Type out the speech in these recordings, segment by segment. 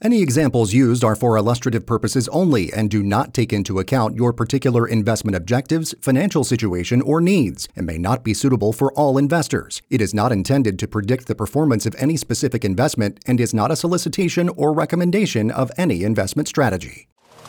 Any examples used are for illustrative purposes only and do not take into account your particular investment objectives, financial situation, or needs, and may not be suitable for all investors. It is not intended to predict the performance of any specific investment and is not a solicitation or recommendation of any investment strategy.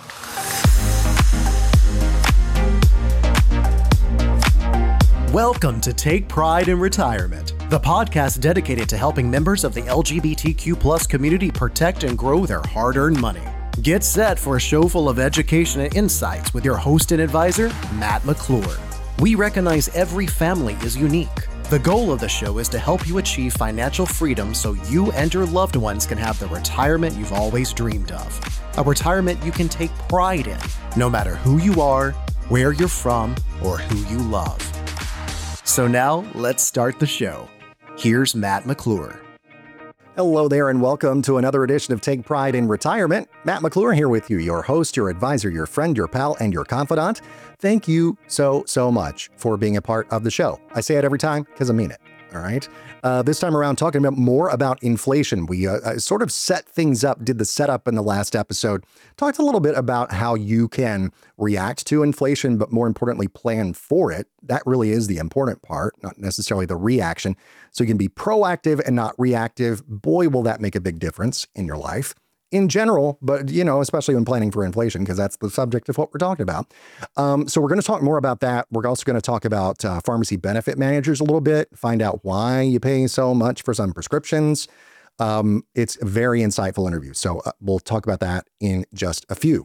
Welcome to Take Pride in Retirement, the podcast dedicated to helping members of the LGBTQ+ community protect and grow their hard-earned money. Get set for a show full of education and insights with your host and advisor, Matt McClure. We recognize every family is unique. The goal of the show is to help you achieve financial freedom so you and your loved ones can have the retirement you've always dreamed of. A retirement you can take pride in, no matter who you are, where you're from, or who you love. So now, let's start the show. Here's Matt McClure. Hello there and welcome to another edition of Take Pride in Retirement. Matt McClure here with you, your host, your advisor, your friend, your pal, and your confidant. Thank you so much for being a part of the show. I say it every time because I mean it. All right. This time around, talking about more about inflation. We sort of set things up, did the setup in the last episode, talked a little bit about how you can react to inflation, but more importantly, plan for it. That really is the important part, not necessarily the reaction. So you can be proactive and not reactive. Boy, will that make a big difference in your life in general, but especially when planning for inflation, because that's the subject of what we're talking about. So we're going to talk more about that. We're also going to talk about pharmacy benefit managers a little bit, find out why you pay so much for some prescriptions. It's a very insightful interview. So we'll talk about that in just a few.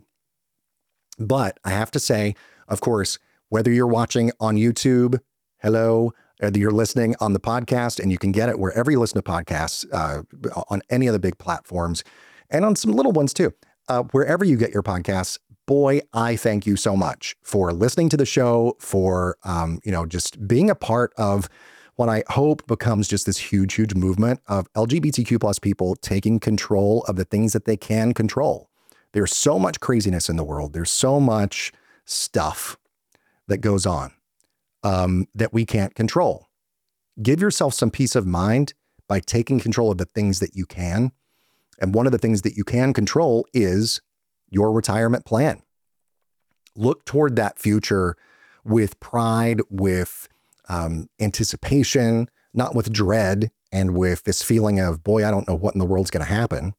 But I have to say, of course, whether you're watching on YouTube, hello, whether you're listening on the podcast, and you can get it wherever you listen to podcasts, on any of the big platforms, and on some little ones too. Wherever you get your podcasts, boy, I thank you so much for listening to the show, for, just being a part of what I hope becomes just this huge movement of LGBTQ+ people taking control of the things that they can control. There's so much craziness in the world. There's so much stuff that goes on that we can't control. Give yourself some peace of mind by taking control of the things that you can. And one of the things that you can control is your retirement plan. Look toward that future with pride, with anticipation, not with dread, and with this feeling of, boy, I don't know what in the world's going to happen.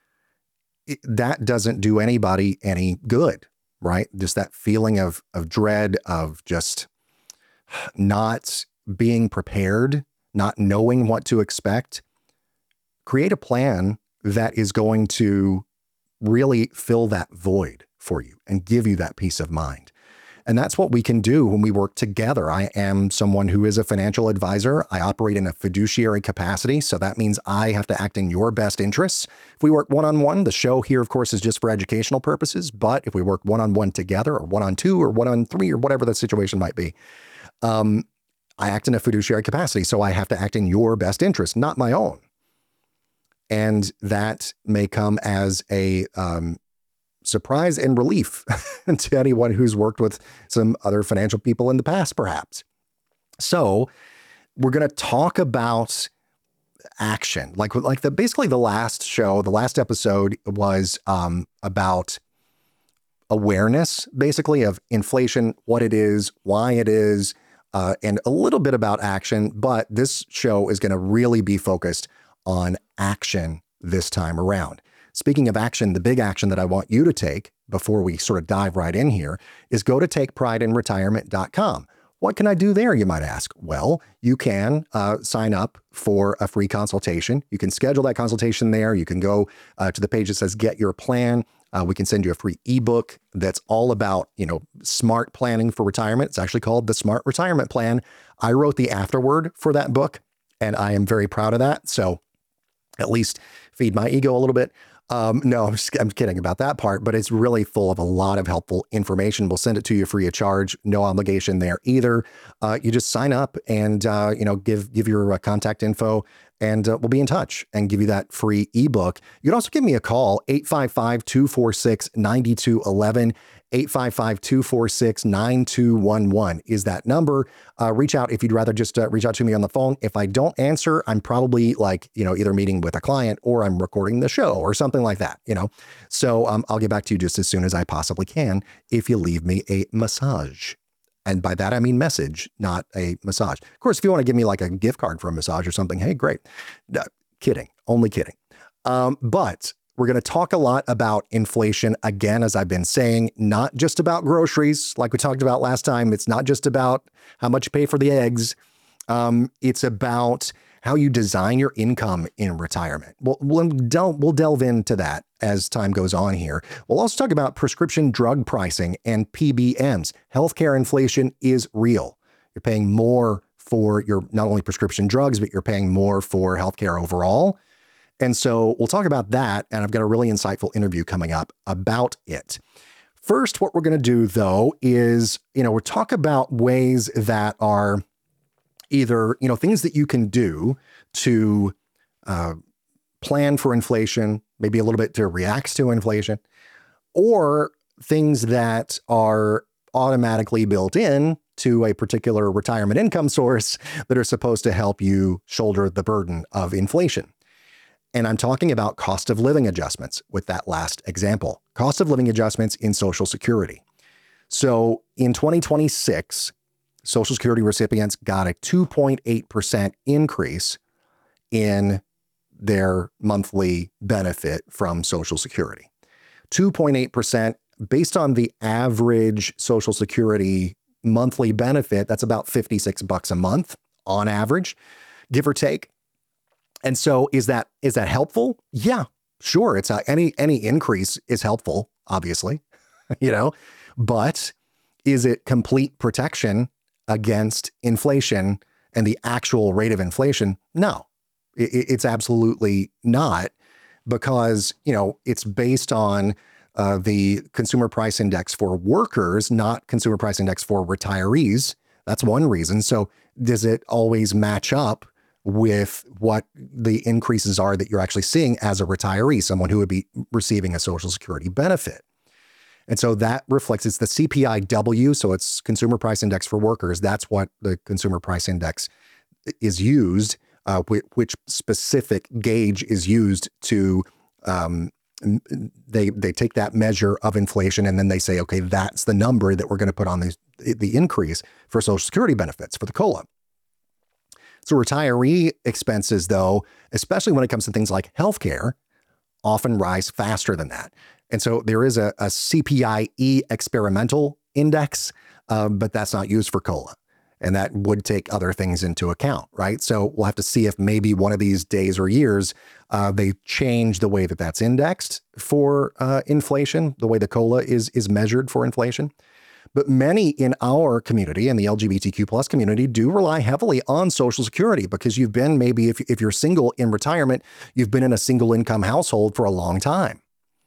That doesn't do anybody any good, right? Just that feeling of dread, of just not being prepared, not knowing what to expect. Create a plan that is going to really fill that void for you and give you that peace of mind. And that's what we can do when we work together. I am someone who is a financial advisor. I operate in a fiduciary capacity. So that means I have to act in your best interests. If we work one-on-one, the show here, of course, is just for educational purposes. But if we work one-on-one together, or one-on-two, or one-on-three, or whatever the situation might be, I act in a fiduciary capacity. So I have to act in your best interest, not my own. And that may come as a surprise and relief to anyone who's worked with some other financial people in the past, perhaps. So we're going to talk about action. Basically the last episode was about awareness, basically, of inflation, what it is, why it is, and a little bit about action. But this show is going to really be focused on action this time around. Speaking of action, the big action that I want you to take before we sort of dive right in here is go to takeprideinretirement.com. What can I do there, you might ask? Well, you can sign up for a free consultation. You can schedule that consultation there. You can go to the page that says Get Your Plan. We can send you a free ebook that's all about, smart planning for retirement. It's actually called The Smart Retirement Plan. I wrote the afterword for that book, and I am very proud of that. So at least feed my ego a little bit. No, I'm kidding about that part, but it's really full of a lot of helpful information. We'll send it to you free of charge, no obligation there either. You just sign up and, give your contact info, and we'll be in touch and give you that free ebook. You can also give me a call, 855-246-9211. 855-246-9211 is that number. Reach out if you'd rather just reach out to me on the phone. If I don't answer, I'm probably either meeting with a client or I'm recording the show or something like that, So I'll get back to you just as soon as I possibly can if you leave me a massage. And by that, I mean message, not a massage. Of course, if you want to give me like a gift card for a massage or something, hey, great. Kidding, only kidding. But we're going to talk a lot about inflation again, as I've been saying, not just about groceries like we talked about last time. It's not just about how much you pay for the eggs. It's about how you design your income in retirement. We'll delve into that as time goes on here. We'll also talk about prescription drug pricing and PBMs. Healthcare inflation is real. You're paying more for your not only prescription drugs, but you're paying more for healthcare overall. And so we'll talk about that, and I've got a really insightful interview coming up about it. First, what we're going to do, though, is, we'll talk about ways that are either, things that you can do to plan for inflation, maybe a little bit to react to inflation, or things that are automatically built in to a particular retirement income source that are supposed to help you shoulder the burden of inflation. And I'm talking about cost of living adjustments with that last example. Cost of living adjustments in Social Security. So in 2026, Social Security recipients got a 2.8% increase in their monthly benefit from Social Security. 2.8% based on the average Social Security monthly benefit. That's about $56 a month on average, give or take. And so is that helpful? Yeah, sure. It's any increase is helpful, obviously, but is it complete protection against inflation and the actual rate of inflation? No, it's absolutely not, because, it's based on the Consumer Price Index for workers, not Consumer Price Index for retirees. That's one reason. So does it always match up with what the increases are that you're actually seeing as a retiree, someone who would be receiving a Social Security benefit? And so that reflects, it's the CPIW, so it's Consumer Price Index for workers. That's what the Consumer Price Index is used, which specific gauge is used to, they take that measure of inflation and then they say, okay, that's the number that we're going to put on the increase for Social Security benefits for the COLA. So retiree expenses, though, especially when it comes to things like healthcare, often rise faster than that. And so there is a CPIE experimental index, but that's not used for COLA. And that would take other things into account, right? So we'll have to see if maybe one of these days or years, they change the way that that's indexed for inflation, the way the COLA is measured for inflation. But many in our community, in the LGBTQ plus community, do rely heavily on Social Security because you've been, maybe if you're single in retirement, you've been in a single income household for a long time.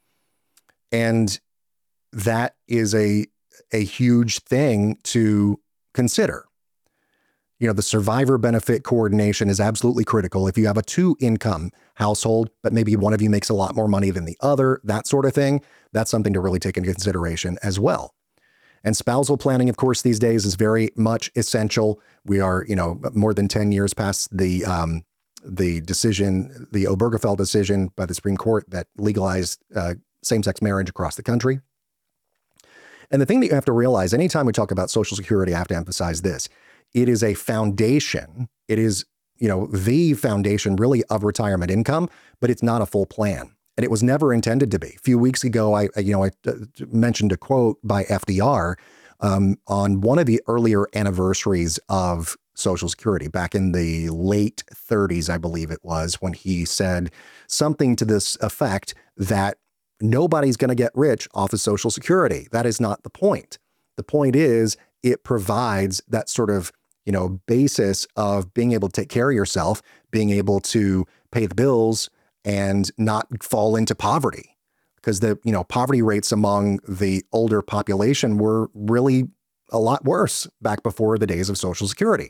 And that is a huge thing to consider. The survivor benefit coordination is absolutely critical. If you have a 2-income household, but maybe one of you makes a lot more money than the other, that sort of thing, that's something to really take into consideration as well. And spousal planning, of course, these days is very much essential. We are, more than 10 years past the decision, the Obergefell decision by the Supreme Court that legalized same-sex marriage across the country. And the thing that you have to realize, anytime we talk about Social Security, I have to emphasize this. It is a foundation. It is, the foundation really of retirement income, but it's not a full plan. And it was never intended to be. A few weeks ago, I mentioned a quote by FDR on one of the earlier anniversaries of Social Security, back in the late 30s, I believe it was, when he said something to this effect that nobody's going to get rich off of Social Security. That is not the point. The point is it provides that sort of, basis of being able to take care of yourself, being able to pay the bills, and not fall into poverty, because the poverty rates among the older population were really a lot worse back before the days of Social Security.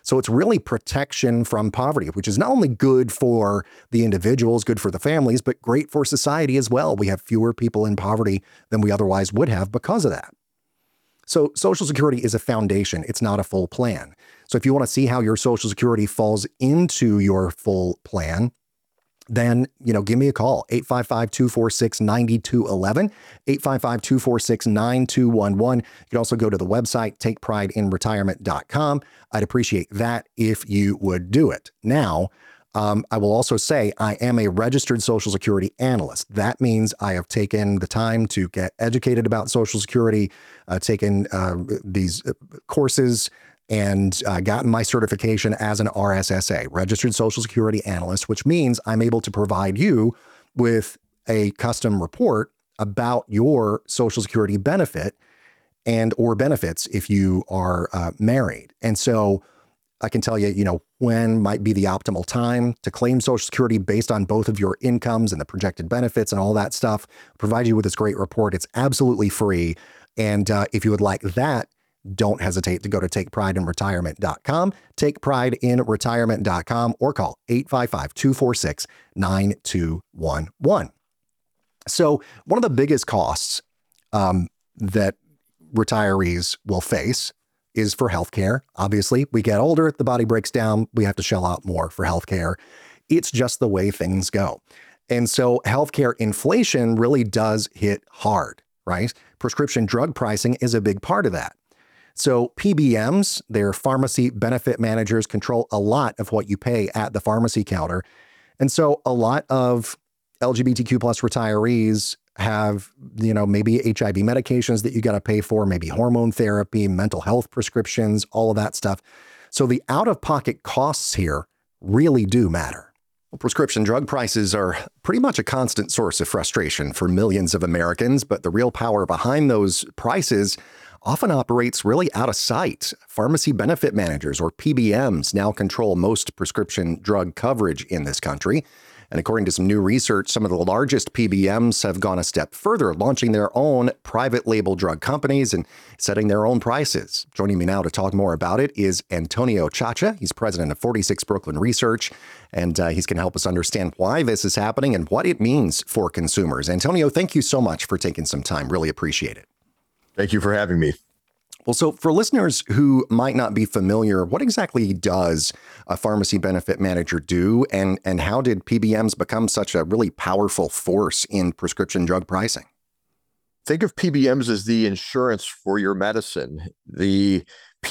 So it's really protection from poverty, which is not only good for the individuals, good for the families, but great for society as well. We have fewer people in poverty than we otherwise would have because of that. So Social Security is a foundation. It's not a full plan. So if you want to see how your Social Security falls into your full plan, then, give me a call, 855-246-9211, 855-246-9211. You can also go to the website, takeprideinretirement.com. I'd appreciate that if you would do it. Now, I will also say I am a registered Social Security analyst. That means I have taken the time to get educated about Social Security, taken these courses, and gotten my certification as an RSSA, Registered Social Security Analyst, which means I'm able to provide you with a custom report about your Social Security benefit and or benefits if you are married. And so I can tell you, when might be the optimal time to claim Social Security based on both of your incomes and the projected benefits and all that stuff. Provide you with this great report. It's absolutely free. And if you would like that, don't hesitate to go to takeprideinretirement.com, takeprideinretirement.com, or call 855-246-9211. So one of the biggest costs that retirees will face is for healthcare. Obviously, we get older, the body breaks down, we have to shell out more for healthcare. It's just the way things go. And so healthcare inflation really does hit hard, right? Prescription drug pricing is a big part of that. So PBMs, their pharmacy benefit managers, control a lot of what you pay at the pharmacy counter. And so a lot of LGBTQ plus retirees have, maybe HIV medications that you got to pay for, maybe hormone therapy, mental health prescriptions, all of that stuff. So the out-of-pocket costs here really do matter. Well, prescription drug prices are pretty much a constant source of frustration for millions of Americans, but the real power behind those prices often operates really out of sight. Pharmacy benefit managers, or PBMs, now control most prescription drug coverage in this country. And according to some new research, some of the largest PBMs have gone a step further, launching their own private label drug companies and setting their own prices. Joining me now to talk more about it is Antonio Chacha. He's president of 46 Brooklyn Research, and he's going to help us understand why this is happening and what it means for consumers. Antonio, thank you so much for taking some time. Really appreciate it. Thank you for having me. Well, so for listeners who might not be familiar, what exactly does a pharmacy benefit manager do, and how did PBMs become such a really powerful force in prescription drug pricing? Think of PBMs as the insurance for your medicine. The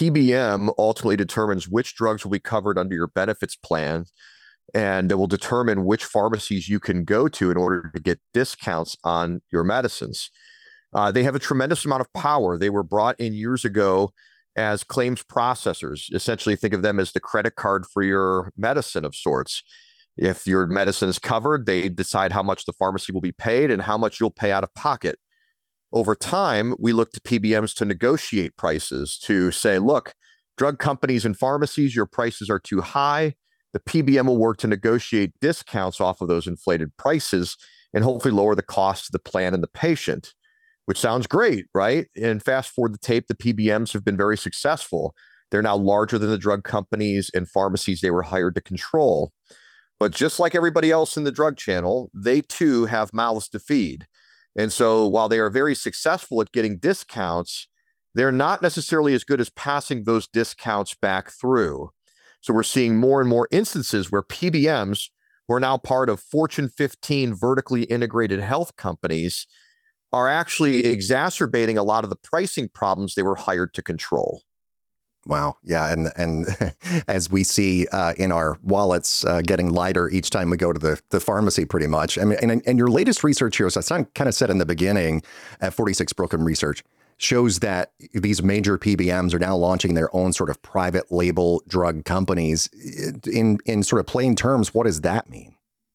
PBM ultimately determines which drugs will be covered under your benefits plan, and it will determine which pharmacies you can go to in order to get discounts on your medicines. They have a tremendous amount of power. They were brought in years ago as claims processors. Essentially, think of them as the credit card for your medicine of sorts. If your medicine is covered, they decide how much the pharmacy will be paid and how much you'll pay out of pocket. Over time, we look to PBMs to negotiate prices, to say, look, drug companies and pharmacies, your prices are too high. The PBM will work to negotiate discounts off of those inflated prices and hopefully lower the cost to the plan and the patient. Which sounds great, right? And fast forward the tape, the PBMs have been very successful. They're now larger than the drug companies and pharmacies they were hired to control. But just like everybody else in the drug channel, they too have mouths to feed. And so while they are very successful at getting discounts, they're not necessarily as good as passing those discounts back through. So we're seeing more and more instances where PBMs, who are now part of Fortune 15 vertically integrated health companies, are actually exacerbating a lot of the pricing problems they were hired to control. Wow. Yeah. And as we see in our wallets getting lighter each time we go to the pharmacy, pretty much. I mean, and your latest research here, as I kind of said in the beginning at 46 Brooklyn Research, shows that these major PBMs are now launching their own sort of private label drug companies. In sort of plain terms, what does that mean?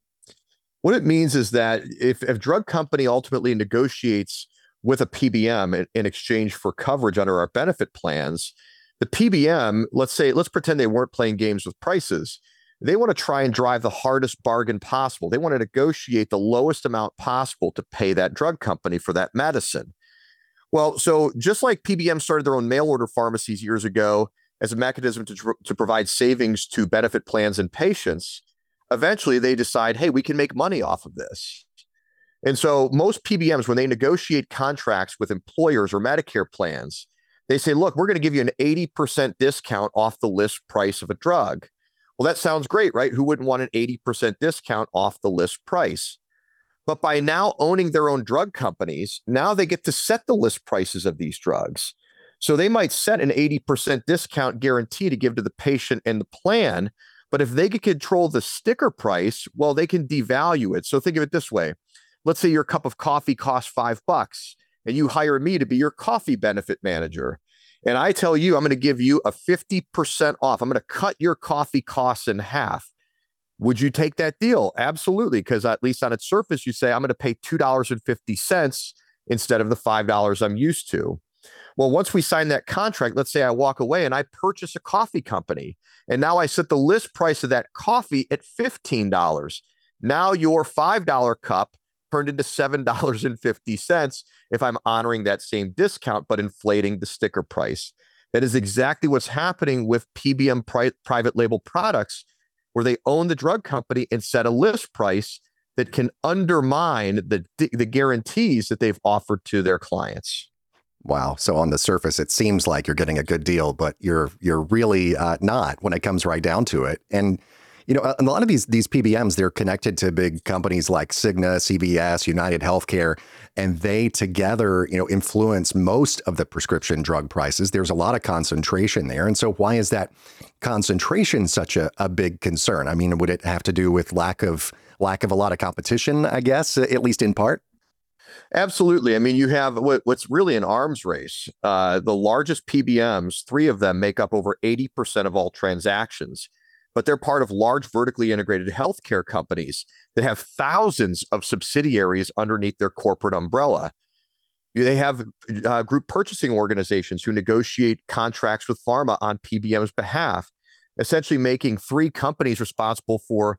What it means is that if a drug company ultimately negotiates with a PBM in exchange for coverage under our benefit plans, the PBM, let's pretend they weren't playing games with prices. They want to try and drive the hardest bargain possible. They want to negotiate the lowest amount possible to pay that drug company for that medicine. Well, so just like PBM started their own mail order pharmacies years ago, as a mechanism to provide savings to benefit plans and patients, eventually they decide, hey, we can make money off of this. And so most PBMs, when they negotiate contracts with employers or Medicare plans, they say, look, we're going to give you an 80% discount off the list price of a drug. Well, that sounds great, right? Who wouldn't want an 80% discount off the list price? But by now owning their own drug companies, now they get to set the list prices of these drugs. So they might set an 80% discount guarantee to give to the patient and the plan. But if they can control the sticker price, well, they can devalue it. So think of it this way. Let's say your cup of coffee costs $5 and you hire me to be your coffee benefit manager. And I tell you, I'm going to give you a 50% off. I'm going to cut your coffee costs in half. Would you take that deal? Absolutely. Because at least on its surface, you say, I'm going to pay $2.50 instead of the $5 I'm used to. Well, once we sign that contract, let's say I walk away and I purchase a coffee company. And now I set the list price of that coffee at $15. Now your $5 cup turned into $7.50 if I'm honoring that same discount, but inflating the sticker price. That is exactly what's happening with PBM private label products, where they own the drug company and set a list price that can undermine the guarantees that they've offered to their clients. Wow. So on the surface, it seems like you're getting a good deal, but you're really not when it comes right down to it. And you know, a lot of these PBMs, they're connected to big companies like Cigna, CVS, United Healthcare, and they together, you know, influence most of the prescription drug prices. There's a lot of concentration there. And so why is that concentration such a big concern? I mean, would it have to do with lack of a lot of competition, I guess, at least in part? Absolutely. I mean, you have what's really an arms race. The largest PBMs, 3 of them make up over 80% of all transactions, but they're part of large vertically integrated healthcare companies that have thousands of subsidiaries underneath their corporate umbrella. They have group purchasing organizations who negotiate contracts with pharma on PBM's behalf, essentially making 3 companies responsible for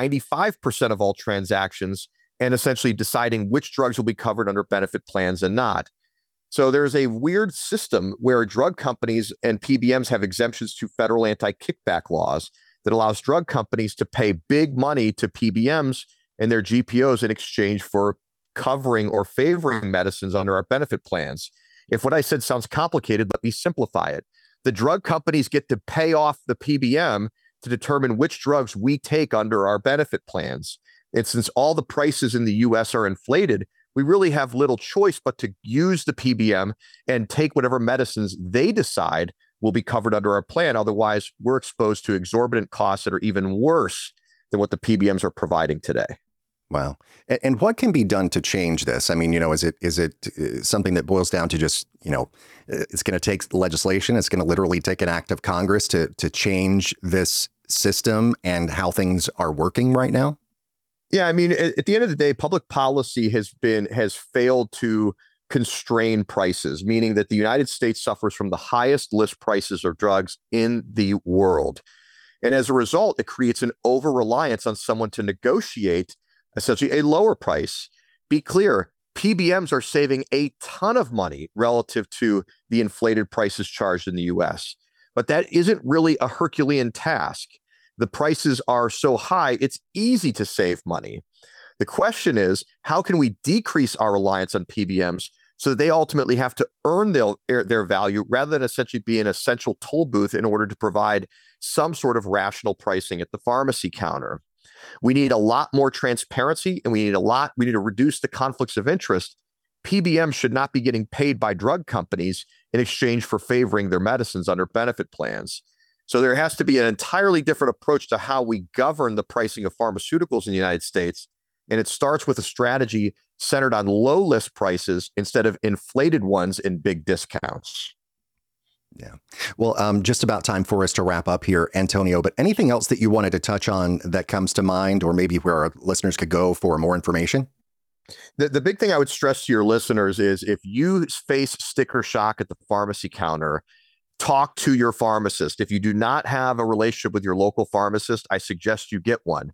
95% of all transactions and essentially deciding which drugs will be covered under benefit plans and not. So there's a weird system where drug companies and PBMs have exemptions to federal anti-kickback laws that allows drug companies to pay big money to PBMs and their GPOs in exchange for covering or favoring medicines under our benefit plans. If what I said sounds complicated, let me simplify it. The drug companies get to pay off the PBM to determine which drugs we take under our benefit plans. And since all the prices in the US are inflated, we really have little choice but to use the PBM and take whatever medicines they decide will be covered under our plan. Otherwise, we're exposed to exorbitant costs that are even worse than what the PBMs are providing today. Wow. And what can be done to change this? I mean, you know, is it something that boils down to just, you know, it's going to take legislation, it's going to literally take an act of Congress to change this system and how things are working right now? Yeah, I mean, at the end of the day, public policy has failed to constrain prices, meaning that the United States suffers from the highest list prices of drugs in the world. And as a result, it creates an over-reliance on someone to negotiate essentially a lower price. Be clear, PBMs are saving a ton of money relative to the inflated prices charged in the US. But that isn't really a Herculean task. The prices are so high, it's easy to save money. The question is, how can we decrease our reliance on PBMs so that they ultimately have to earn their value rather than essentially be an essential toll booth in order to provide some sort of rational pricing at the pharmacy counter? We need a lot more transparency, and we need to reduce the conflicts of interest. PBMs should not be getting paid by drug companies in exchange for favoring their medicines under benefit plans. So there has to be an entirely different approach to how we govern the pricing of pharmaceuticals in the United States. And it starts with a strategy centered on low list prices instead of inflated ones in big discounts. Yeah. Well, just about time for us to wrap up here, Antonio, but anything else that you wanted to touch on that comes to mind, or maybe where our listeners could go for more information? The big thing I would stress to your listeners is if you face sticker shock at the pharmacy counter, talk to your pharmacist. If you do not have a relationship with your local pharmacist, I suggest you get one.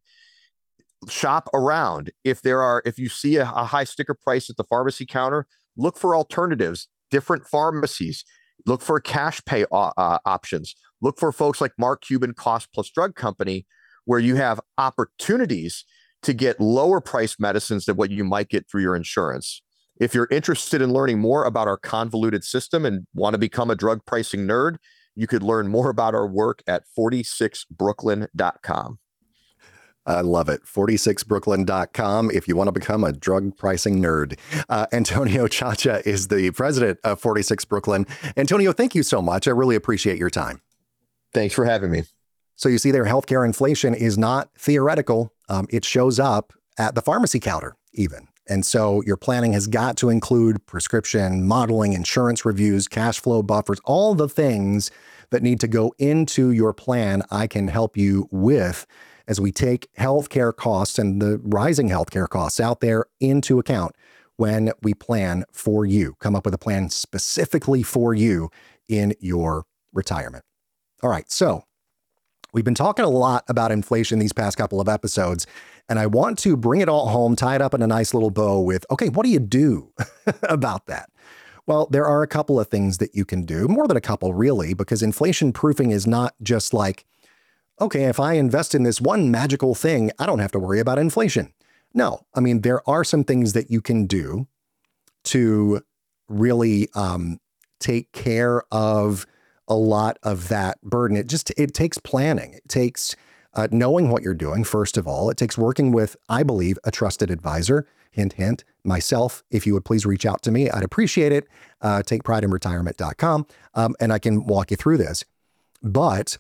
Shop around. If you see a high sticker price at the pharmacy counter, look for alternatives, different pharmacies. Look for cash pay options. look for folks like Mark Cuban Cost Plus Drug Company, where you have opportunities to get lower price medicines than what you might get through your insurance. If you're interested in learning more about our convoluted system and want to become a drug pricing nerd, you could learn more about our work at 46brooklyn.com. I love it. 46brooklyn.com if you want to become a drug pricing nerd. Antonio Ciaccia is the president of 46 Brooklyn. Antonio, thank you so much. I really appreciate your time. Thanks for having me. So you see there, healthcare inflation is not theoretical. It shows up at the pharmacy counter even. And so your planning has got to include prescription modeling, insurance reviews, cash flow buffers, all the things that need to go into your plan. I can help you with as we take healthcare costs and the rising healthcare costs out there into account when we plan for you, come up with a plan specifically for you in your retirement. All right. So we've been talking a lot about inflation these past couple of episodes, and I want to bring it all home, tie it up in a nice little bow with, okay, what do you do about that? Well, there are a couple of things that you can do, more than a couple really, because inflation proofing is not just like, okay, if I invest in this one magical thing, I don't have to worry about inflation. No, I mean, there are some things that you can do to really take care of a lot of that burden. It takes planning. It takes knowing what you're doing, first of all. It takes working with, I believe, a trusted advisor. Hint, hint, myself. If you would please reach out to me, I'd appreciate it. TakePrideInRetirement.com, and I can walk you through this. But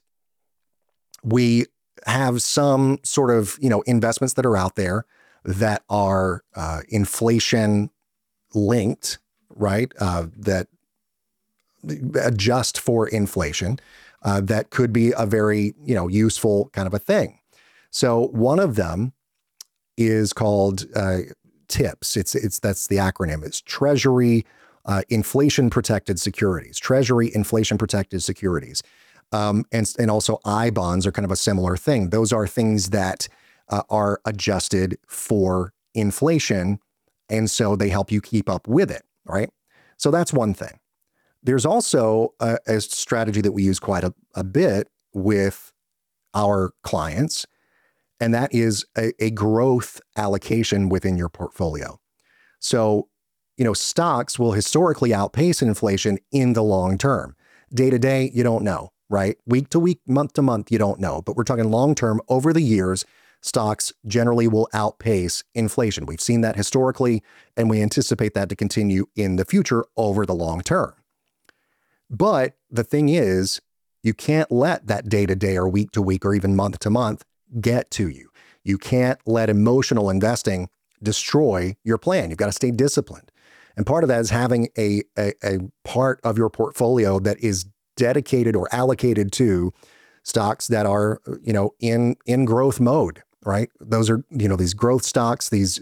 we have some sort of, investments that are out there that are inflation linked, right? That adjust for inflation. That could be a very, useful kind of a thing. So one of them is called TIPS. That's the acronym. It's Treasury Inflation Protected Securities. Treasury Inflation Protected Securities. And also I bonds are kind of a similar thing. Those are things that are adjusted for inflation, and so they help you keep up with it, right? So that's one thing. There's also a strategy that we use quite a bit with our clients, and that is a growth allocation within your portfolio. So, stocks will historically outpace inflation in the long term. Day to day, you don't know, right? Week to week, month to month, you don't know. But we're talking long term. Over the years, stocks generally will outpace inflation. We've seen that historically, and we anticipate that to continue in the future over the long term. But the thing is, you can't let that day to day or week to week or even month to month get to you. You can't let emotional investing destroy your plan. You've got to stay disciplined. And part of that is having a part of your portfolio that is dedicated or allocated to stocks that are, in growth mode, right? Those are, these growth stocks, these,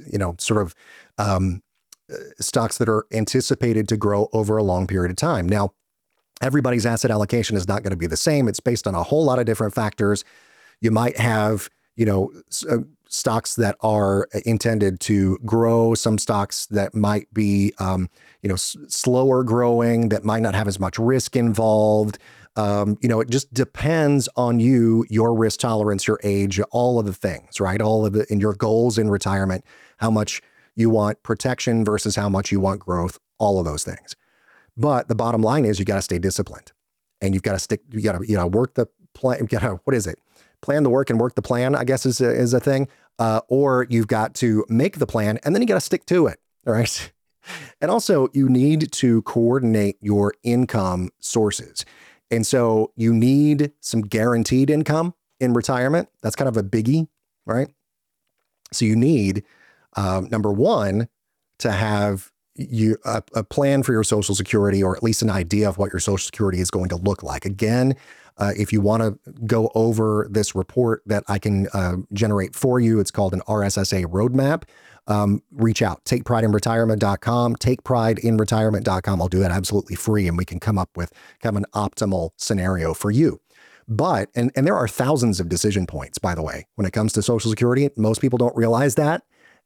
stocks that are anticipated to grow over a long period of time. Now, everybody's asset allocation is not going to be the same. It's based on a whole lot of different factors. You might have, stocks that are intended to grow, some stocks that might be, slower growing, that might not have as much risk involved. It just depends on you, your risk tolerance, your age, all of the things, right? All of the, and your goals in retirement, how much you want protection versus how much you want growth, all of those things. But the bottom line is you got to stay disciplined, and you've got to stick, you got to, work the plan, plan the work and work the plan, I guess is a thing. Or you've got to make the plan and then you got to stick to it. All right. And also you need to coordinate your income sources. And so you need some guaranteed income in retirement. That's kind of a biggie, right? So you need, number one, to have a plan for your Social Security, or at least an idea of what your Social Security is going to look like. Again, if you want to go over this report that I can generate for you, it's called an RSSA roadmap. Reach out, takeprideinretirement.com, takeprideinretirement.com. I'll do that absolutely free, and we can come up with kind of an optimal scenario for you. But, and there are thousands of decision points, by the way, when it comes to Social Security. Most people don't realize that.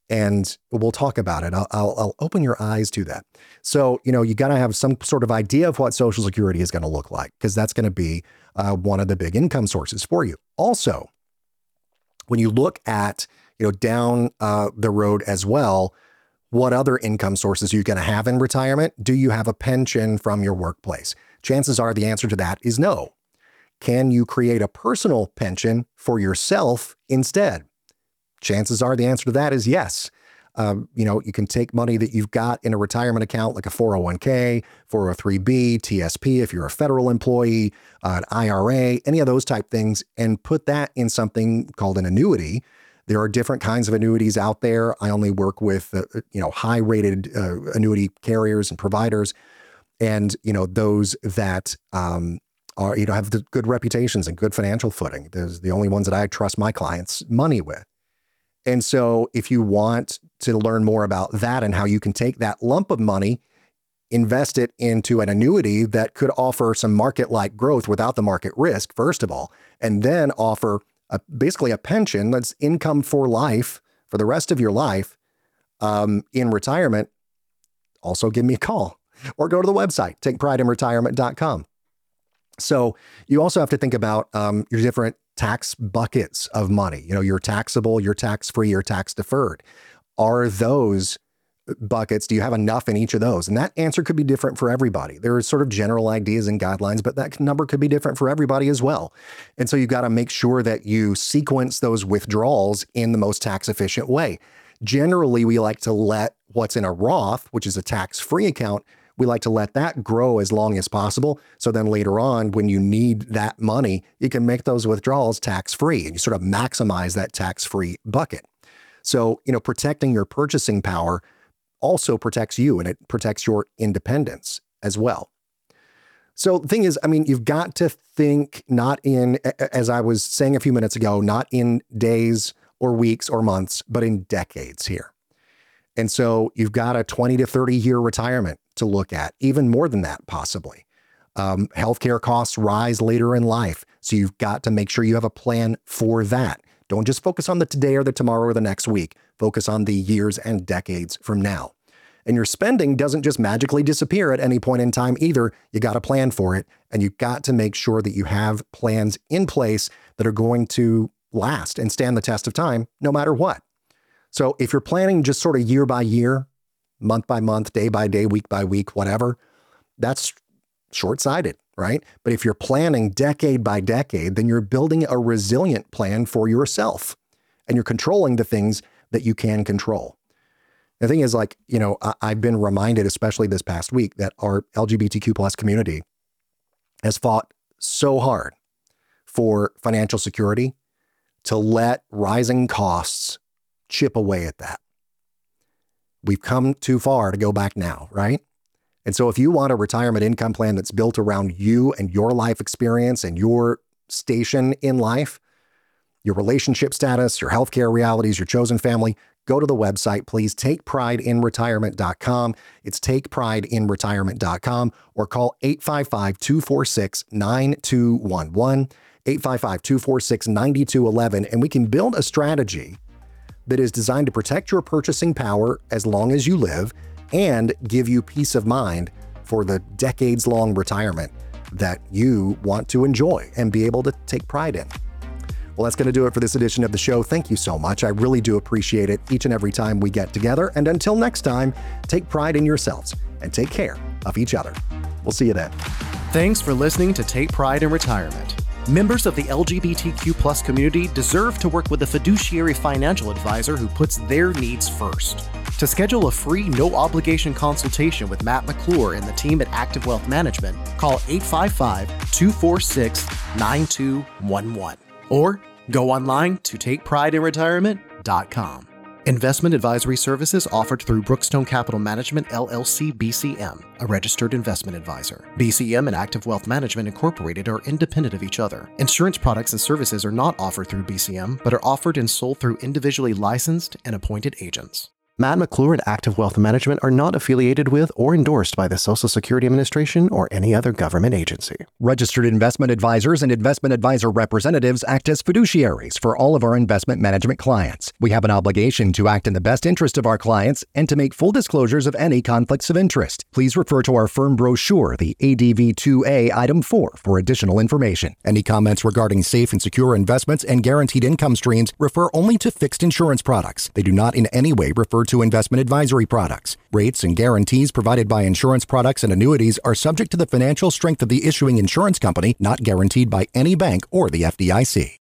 And we'll talk about it. I'll open your eyes to that. So, you got to have some sort of idea of what Social Security is going to look like, because that's going to be one of the big income sources for you. Also, when you look at, down the road as well, what other income sources are you going to have in retirement? Do you have a pension from your workplace? Chances are the answer to that is no. Can you create a personal pension for yourself instead? Chances are the answer to that is yes. You can take money that you've got in a retirement account, like a 401k, 403b, TSP, if you're a federal employee, an IRA, any of those type things, and put that in something called an annuity. There are different kinds of annuities out there. I only work with, high-rated annuity carriers and providers, and, those that have the good reputations and good financial footing. Those are the only ones that I trust my clients' money with. And so if you want to learn more about that and how you can take that lump of money, invest it into an annuity that could offer some market-like growth without the market risk, first of all, and then offer basically a pension that's income for life for the rest of your life in retirement, also give me a call or go to the website, takeprideinretirement.com. So you also have to think about your different tax buckets of money. Your taxable, your tax-free, your tax-deferred. Are those buckets, do you have enough in each of those? And that answer could be different for everybody. There are sort of general ideas and guidelines, but that number could be different for everybody as well. And so you've got to make sure that you sequence those withdrawals in the most tax-efficient way. Generally, we like to let what's in a Roth, which is a tax-free account, we like to let that grow as long as possible. So then later on, when you need that money, you can make those withdrawals tax-free and you sort of maximize that tax-free bucket. So, protecting your purchasing power also protects you, and it protects your independence as well. So the thing is, you've got to think not in, as I was saying a few minutes ago, not in days or weeks or months, but in decades here. And so you've got a 20 to 30 year retirement to look at, even more than that, possibly. Healthcare costs rise later in life. So you've got to make sure you have a plan for that. Don't just focus on the today or the tomorrow or the next week. Focus on the years and decades from now. And your spending doesn't just magically disappear at any point in time either. You got to plan for it. And you've got to make sure that you have plans in place that are going to last and stand the test of time, no matter what. So if you're planning just sort of year by year, month by month, day by day, week by week, whatever, that's short-sighted, right? But if you're planning decade by decade, then you're building a resilient plan for yourself and you're controlling the things that you can control. The thing is, I've been reminded, especially this past week, that our LGBTQ plus community has fought so hard for financial security to let rising costs chip away at that. We've come too far to go back now, right? And so if you want a retirement income plan that's built around you and your life experience and your station in life, your relationship status, your healthcare realities, your chosen family, go to the website, please, takeprideinretirement.com. It's takeprideinretirement.com, or call 855-246-9211, 855-246-9211, and we can build a strategy that is designed to protect your purchasing power as long as you live and give you peace of mind for the decades-long retirement that you want to enjoy and be able to take pride in. Well, that's going to do it for this edition of the show. Thank you so much. I really do appreciate it each and every time we get together. And until next time, take pride in yourselves and take care of each other. We'll see you then. Thanks for listening to Take Pride in Retirement. Members of the LGBTQ plus community deserve to work with a fiduciary financial advisor who puts their needs first. To schedule a free, no-obligation consultation with Matt McClure and the team at Active Wealth Management, call 855-246-9211 or go online to takeprideinretirement.com. Investment advisory services offered through Brookstone Capital Management, LLC, BCM, a registered investment advisor. BCM and Active Wealth Management Incorporated are independent of each other. Insurance products and services are not offered through BCM, but are offered and sold through individually licensed and appointed agents. Matt McClure and Active Wealth Management are not affiliated with or endorsed by the Social Security Administration or any other government agency. Registered investment advisors and investment advisor representatives act as fiduciaries for all of our investment management clients. We have an obligation to act in the best interest of our clients and to make full disclosures of any conflicts of interest. Please refer to our firm brochure, the ADV2A Item 4, for additional information. Any comments regarding safe and secure investments and guaranteed income streams refer only to fixed insurance products. They do not in any way refer to investment advisory products. Rates and guarantees provided by insurance products and annuities are subject to the financial strength of the issuing insurance company, not guaranteed by any bank or the FDIC.